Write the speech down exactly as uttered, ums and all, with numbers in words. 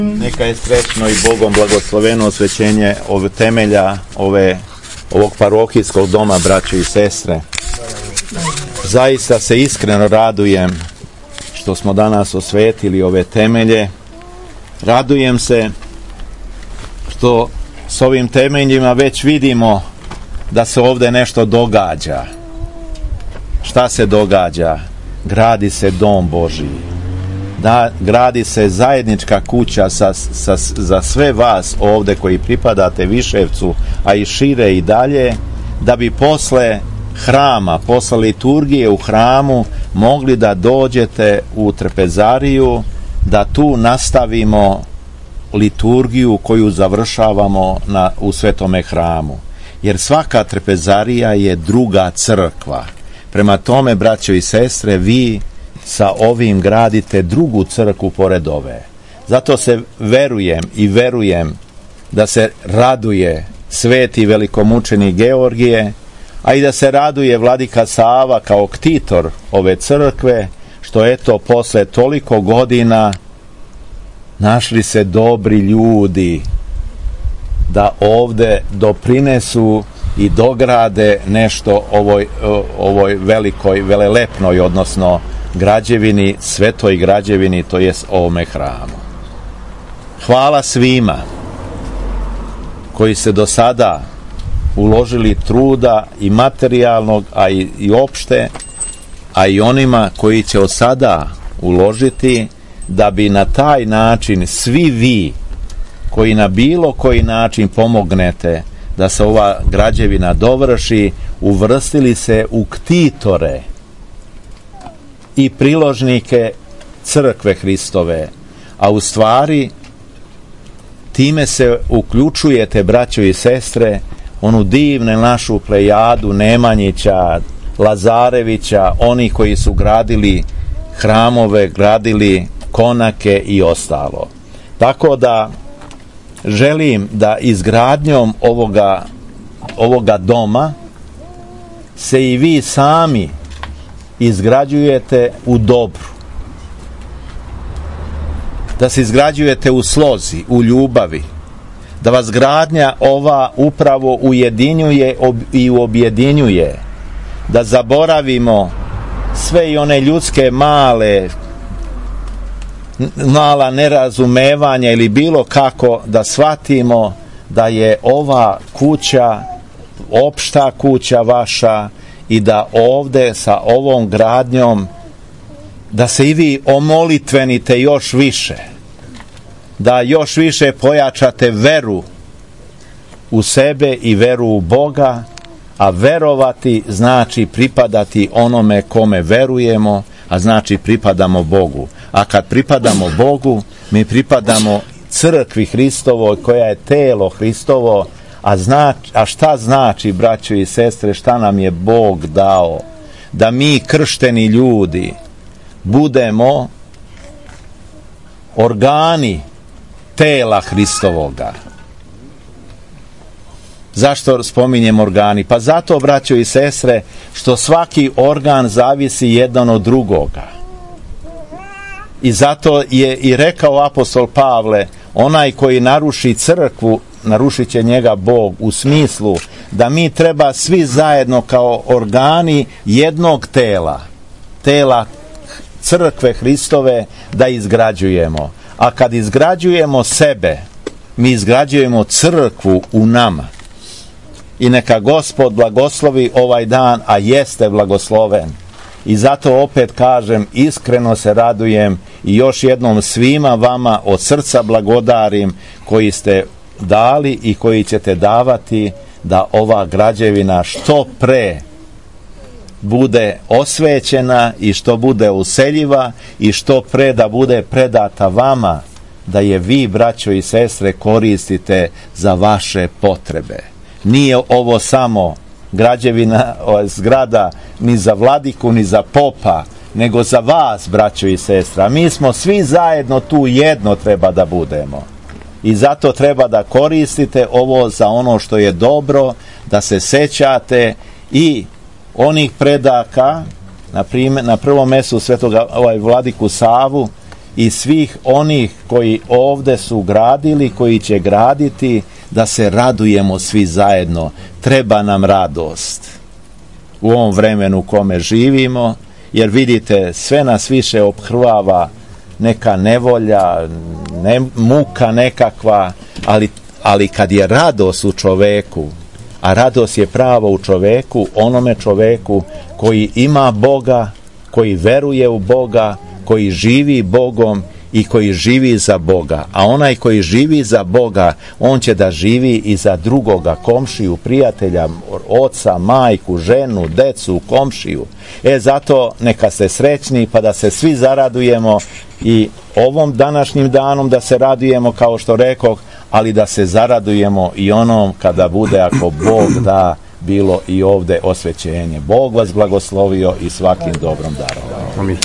Neka je srećno i Bogom blagosloveno osvećenje ove temelja ove, ovog parohijskog doma, braćo i sestre. Zaista se iskreno radujem što smo danas osvetili ove temelje. Radujem se što s ovim temeljima već vidimo da se ovdje nešto događa. Šta se događa? Gradi se dom Božji. Da, gradi se zajednička kuća sa, sa, za sve vas ovdje koji pripadate Viševcu, a i šire i dalje, da bi posle hrama, posle liturgije u hramu mogli da dođete u trpezariju, da tu nastavimo liturgiju koju završavamo na, u Svetome hramu. Jer svaka trpezarija je druga crkva. Prema tome, braćo i sestre, vi sa ovim gradite drugu crkvu pored ove. Zato se verujem i verujem da se raduje sveti velikomučenik Georgije, a i da se raduje vladika Sava kao ktitor ove crkve, što eto posle toliko godina našli se dobri ljudi da ovde doprinesu i dograde nešto ovoj, ovoj velikoj, velelepnoj, odnosno građevini, svetoj građevini, to jest ovome hramu. Hvala svima koji se do sada uložili truda i materijalnog, a i, i opšte, a i onima koji će od sada uložiti, da bi na taj način svi vi koji na bilo koji način pomognete da se ova građevina dovrši, uvrstili se u ktitore i priložnike crkve Hristove, a u stvari time se uključujete, braćo i sestre, onu divnu našu plejadu Nemanjića, Lazarevića, oni koji su gradili hramove, gradili konake i ostalo. Tako da želim da izgradnjom ovoga, ovoga doma se i vi sami izgrađujete u dobru. Da se izgrađujete u slozi, u ljubavi. Da vas gradnja ova upravo ujedinjuje i objedinjuje. Da zaboravimo sve i one ljudske male mala nerazumevanja ili bilo kako, da shvatimo da je ova kuća opšta kuća vaša i da ovde sa ovom gradnjom da se i vi omolitvenite još više, da još više pojačate veru u sebe i veru u Boga, a verovati znači pripadati onome kome verujemo, a znači pripadamo Bogu. A kad pripadamo Bogu, mi pripadamo crkvi Hristovoj koja je telo Hristovo, a, znači, a šta znači, braćo i sestre, šta nam je Bog dao? Da mi kršteni ljudi budemo organi tela Hristovoga. Zašto spominjem organi? Pa zato, braćo i sestre, što svaki organ zavisi jedan od drugoga. I zato je i rekao apostol Pavle, onaj koji naruši crkvu, narušit će njega Bog, u smislu da mi treba svi zajedno kao organi jednog tela, tela crkve Hristove, da izgrađujemo. A kad izgrađujemo sebe, mi izgrađujemo crkvu u nama. I neka Gospod blagoslovi ovaj dan, a jeste blagosloven. I zato opet kažem, iskreno se radujem i još jednom svima vama od srca blagodarim koji ste dali i koji ćete davati, da ova građevina što pre bude osvećena i što bude useljiva i što pre da bude predata vama, da je vi, braćo i sestre, koristite za vaše potrebe. Nije ovo samo građevina, zgrada ni za vladiku, ni za popa, nego za vas, braćo i sestra. Mi smo svi zajedno tu, jedno treba da budemo. I zato treba da koristite ovo za ono što je dobro, da se sećate i onih predaka, na, primjer, na prvom mestu svetoga ovaj vladiku Savu i svih onih koji ovde su gradili, koji će graditi, da se radujemo svi zajedno. Treba nam radost u ovom vremenu u kome živimo, jer vidite, sve nas više ophrvava neka nevolja, ne, muka nekakva, ali, ali kad je radost u čoveku, a radost je pravo u čoveku, onome čoveku koji ima Boga, koji veruje u Boga, koji živi Bogom i koji živi za Boga. A onaj koji živi za Boga, on će da živi i za drugoga, komšiju, prijatelja, oca, majku, ženu, decu, komšiju. E, zato neka ste srećni, pa da se svi zaradujemo i ovom današnjim danom da se radujemo, kao što rekoh, ali da se zaradujemo i onom kada bude, ako Bog da, bilo i ovde osvećenje. Bog vas blagoslovio i svakim dobrom darom.